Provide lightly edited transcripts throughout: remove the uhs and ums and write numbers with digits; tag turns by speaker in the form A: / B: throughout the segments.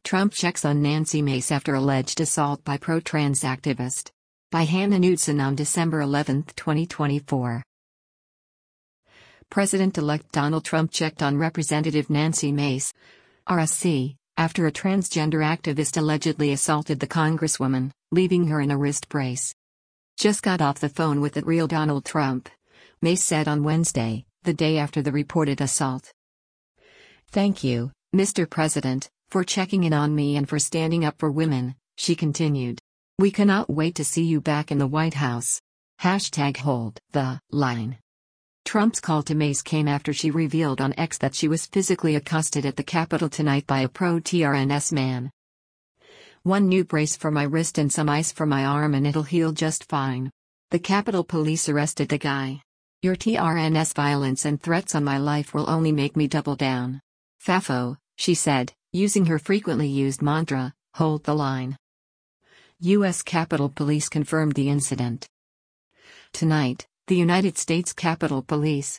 A: Trump checks on Nancy Mace after alleged assault by pro-trans activist. By Hannah Knudsen on December 11, 2024. President-elect Donald Trump checked on Representative Nancy Mace, RSC, after a transgender activist allegedly assaulted the congresswoman, leaving her in a wrist brace. "Just got off the phone with the real Donald Trump," Mace said on Wednesday, the day after the reported assault. "Thank you, Mr. President, for checking in on me and for standing up for women," she continued. "We cannot wait to see you back in the White House." #hold the line. Trump's call to Mace came after she revealed on X that she was physically accosted at the Capitol tonight by a pro-TRNS man. "One new brace for my wrist and some ice for my arm and it'll heal just fine. The Capitol Police arrested the guy. Your TRNS violence and threats on my life will only make me double down. Fafo," she said, using her frequently used mantra, "hold the line." U.S. Capitol Police confirmed the incident. Tonight, the United States Capitol Police,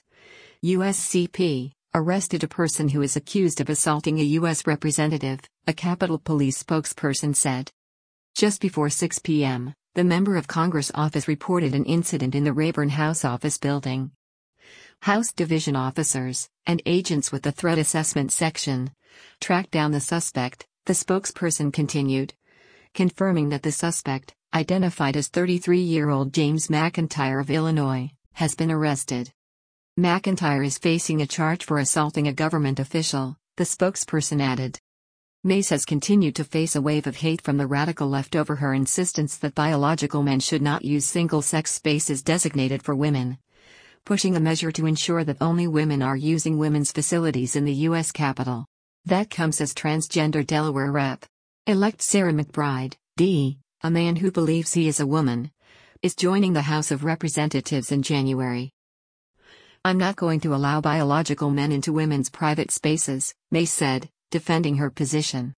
A: USCP, arrested a person who is accused of assaulting a U.S. representative, a Capitol Police spokesperson said. Just before 6 p.m., the member of Congress office reported an incident in the Rayburn House office building. House division officers, and agents with the Threat Assessment Section, tracked down the suspect, the spokesperson continued, confirming that the suspect, identified as 33-year-old James McIntyre of Illinois, has been arrested. McIntyre is facing a charge for assaulting a government official, the spokesperson added. Mace has continued to face a wave of hate from the radical left over her insistence that biological men should not use single-sex spaces designated for women, pushing a measure to ensure that only women are using women's facilities in the U.S. Capitol. That comes as transgender Delaware Rep.-elect Sarah McBride, D., a man who believes he is a woman, is joining the House of Representatives in January. "I'm not going to allow biological men into women's private spaces," Mace said, defending her position.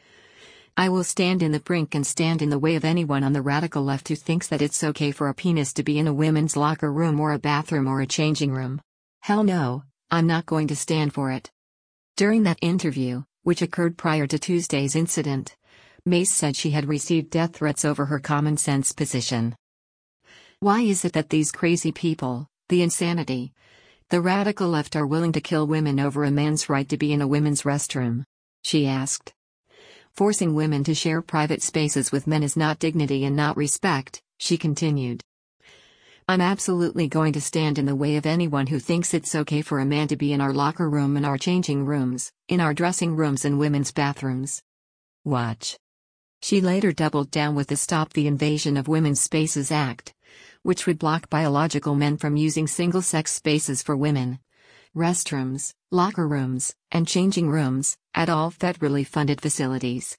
A: "I will stand in the brink and stand in the way of anyone on the radical left who thinks that it's okay for a penis to be in a women's locker room or a bathroom or a changing room. Hell no, I'm not going to stand for it." During that interview, which occurred prior to Tuesday's incident, Mace said she had received death threats over her common-sense position. "Why is it that these crazy people, the insanity, the radical left are willing to kill women over a man's right to be in a women's restroom?" she asked. "Forcing women to share private spaces with men is not dignity and not respect," she continued. "I'm absolutely going to stand in the way of anyone who thinks it's okay for a man to be in our locker room and our changing rooms, in our dressing rooms and women's bathrooms. Watch." She later doubled down with the Stop the Invasion of Women's Spaces Act, which would block biological men from using single-sex spaces for women, restrooms, locker rooms, and changing rooms, at all federally funded facilities.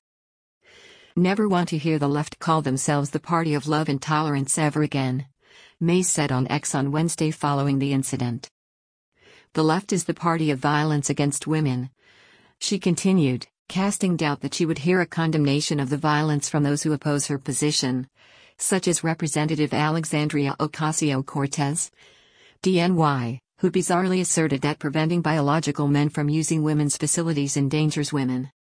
A: "Never want to hear the left call themselves the party of love and tolerance ever again," Mace said on X on Wednesday following the incident. "The left is the party of violence against women," she continued, casting doubt that she would hear a condemnation of the violence from those who oppose her position, such as Representative Alexandria Ocasio-Cortez, DNY, who bizarrely asserted that preventing biological men from using women's facilities endangers women.